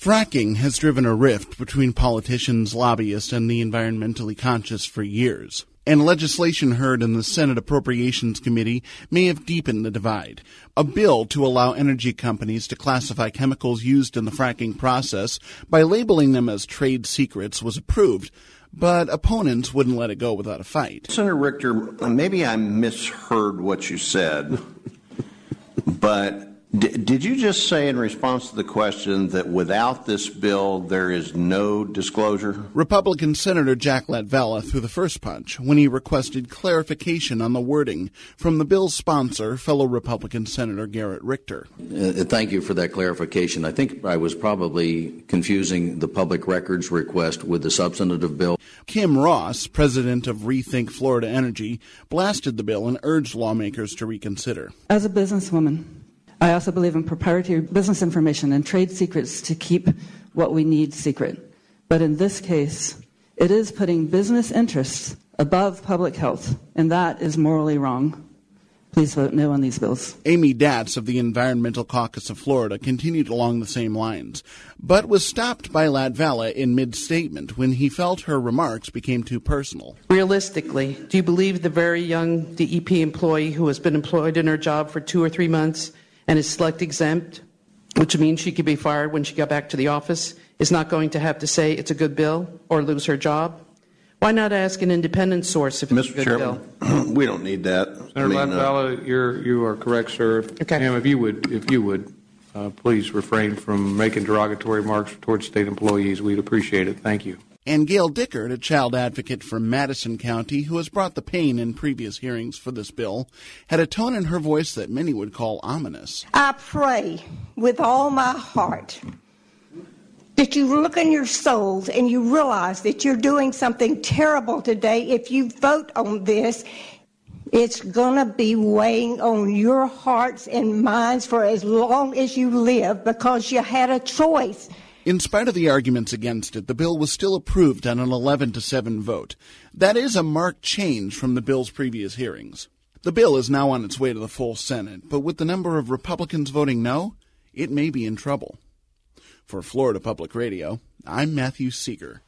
Fracking has driven a rift between politicians, lobbyists, and the environmentally conscious for years. And legislation heard in the Senate Appropriations Committee may have deepened the divide. A bill to allow energy companies to classify chemicals used in the fracking process by labeling them as trade secrets was approved, but opponents wouldn't let it go without a fight. Senator Richter, maybe I misheard what you said, but did you just say in response to the question that without this bill there is no disclosure? Republican Senator Jack Latvala threw the first punch when he requested clarification on the wording from the bill's sponsor, fellow Republican Senator Garrett Richter. Thank you for that clarification. I think I was probably confusing the public records request with the substantive bill. Kim Ross, president of Rethink Florida Energy, blasted the bill and urged lawmakers to reconsider. As a businesswoman, I also believe in proprietary business information and trade secrets to keep what we need secret. But in this case, it is putting business interests above public health, and that is morally wrong. Please vote no on these bills. Amy Datz of the Environmental Caucus of Florida continued along the same lines, but was stopped by Latvala in mid-statement when he felt her remarks became too personal. Realistically, do you believe the very young DEP employee who has been employed in her job for 2 or 3 months and is select exempt, which means she could be fired when she got back to the office, is not going to have to say it's a good bill or lose her job? Why not ask an independent source if it's a good bill? We don't need that. Senator Latvala, you are correct, sir. Okay. Ma'am, if you would, please refrain from making derogatory remarks towards state employees. We'd appreciate it. Thank you. And Gail Dickert, a child advocate from Madison County who has brought the pain in previous hearings for this bill, had a tone in her voice that many would call ominous. I pray with all my heart that you look in your souls and you realize that you're doing something terrible today. If you vote on this, it's going to be weighing on your hearts and minds for as long as you live because you had a choice. In spite of the arguments against it, the bill was still approved on an 11-7 vote. That is a marked change from the bill's previous hearings. The bill is now on its way to the full Senate, but with the number of Republicans voting no, it may be in trouble. For Florida Public Radio, I'm Matthew Seeger.